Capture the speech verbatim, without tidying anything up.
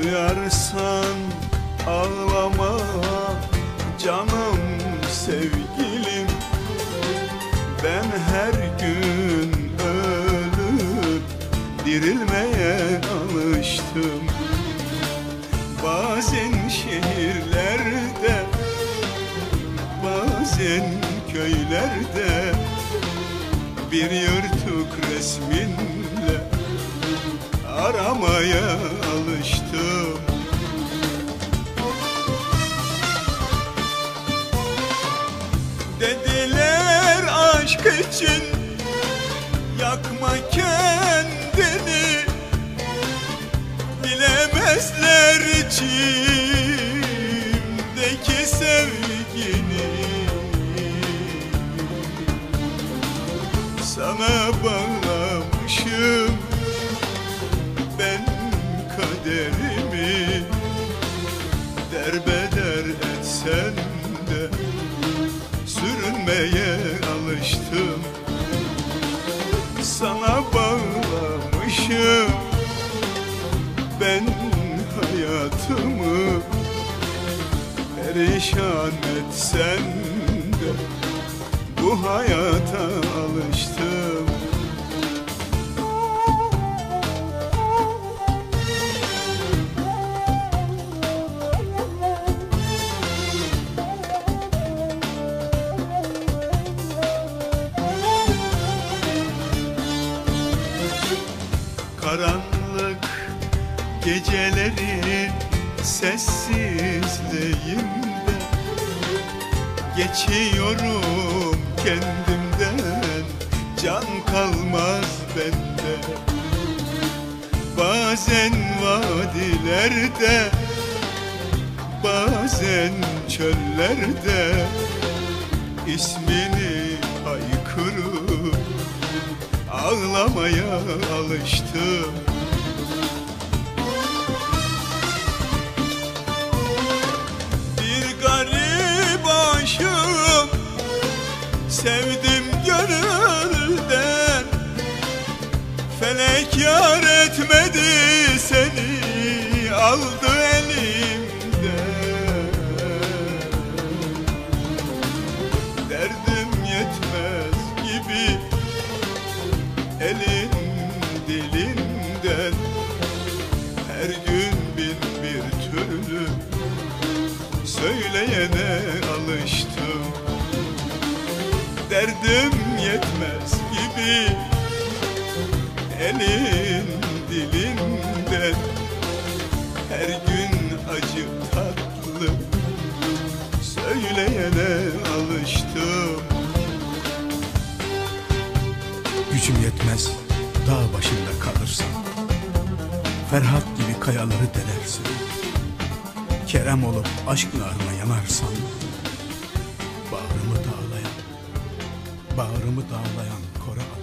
Duyarsan ağlama canım sevgilim, ben her gün ölüp dirilmeye alıştım. Bazen şehirlerde, bazen köylerde bir yırtık resminle aramaya alıştım. Dediler aşk için yakma kendini, bilemezler içimdeki sevgini. Sana bağlamışım ben kaderimi, derbeder etsen de sürünmeye alıştım. Sana bağlamışım ben hayatımı, perişan etsen de bu hayata alıştım. Karanlık gecelerin sessizliğinde geçiyorum kendimden, can kalmaz bende. Bazen vadilerde, bazen çöllerde ismini haykırıp ağlamaya alıştım. Bir garip aşığım, sevdim gönülden, felek yar etmedi seni, aldı elimden. Derdim yetmez gibi elin dilinden, her gün bin bir türlü söyleyene alıştım. Derdim yetmez gibi elin dilinden, her gün acı tatlı söyleyene alıştım. Gücüm yetmez dağ başında kalırsam, Ferhat gibi kayaları delersin. Kerem olup aşk narına yanarsan, bağrımı dağlayan, bağrımı dağlayan kora